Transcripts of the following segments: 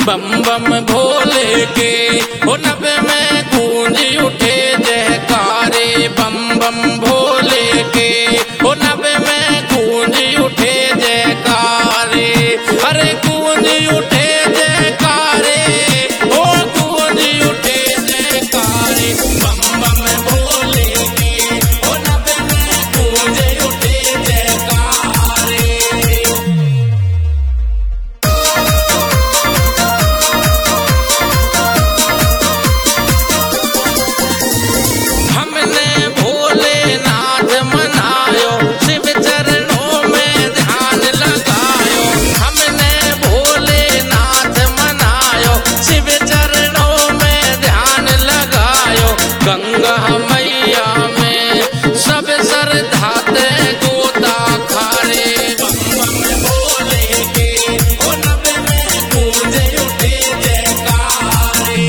बम बम भोले के ओ नभे में गूंज उठे जयकारे। बम बम भोले के ओ नभे में गूंज उठे जयकारे। अरे गूंज उठे जयकारे, ओ गूंज उठे जयकारे। बम बम भोले के ओ नभे में गूंज उठे जयकारे। हमने भोलेनाथ मनायो, शिव चरणों में ध्यान लगायो। हमने भोलेनाथ मनायो, शिव चरणों में ध्यान लगायो। गंगा मैया में सब श्रद्धा ते गोता खारे। बम बम भोले के ओ नभे में गूंज उठे जयकारे।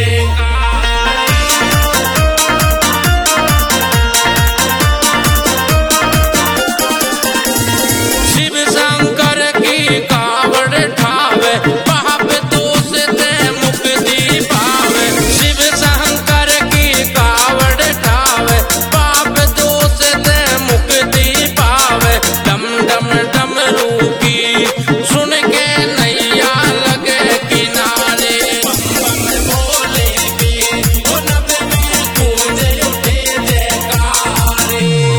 शिव शंकर की कावड़ ठावे, पाप दोष ते मुक्ति पावे। शिव शंकर की कावड़ ठावे, पाप दोष ते मुक्ति पावे। डम डम डमरू की सुन के नैया लगे किनारे। बम बम भोले के ओ नभे में गूंज उठे जयकारे।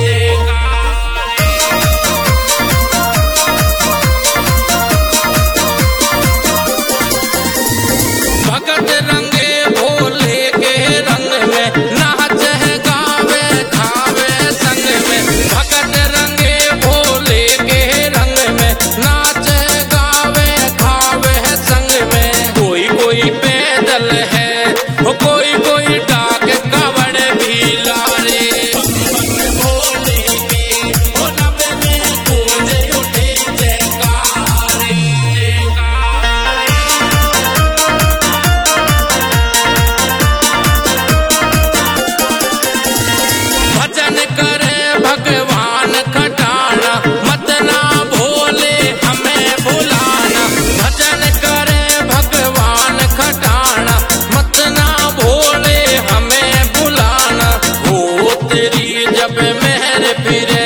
भगत रंगे भोले के रंग में, नाच है गावे खावे संग में। भगत रंगे भोले के रंग में, नाच है गावे खावे संग में। कोई कोई पैदल है, कोई कोई डाक कावड़ भी लारे। बम बम भोले के ओ नभे में गूंज उठे जयकारे। भजन करे भगवान खटाना, मत ना भोले हमें भुलाना। भजन करे भगवान खटाना, मत ना भोले हमें भुलाना। हो तेरी जब मेहर फिरे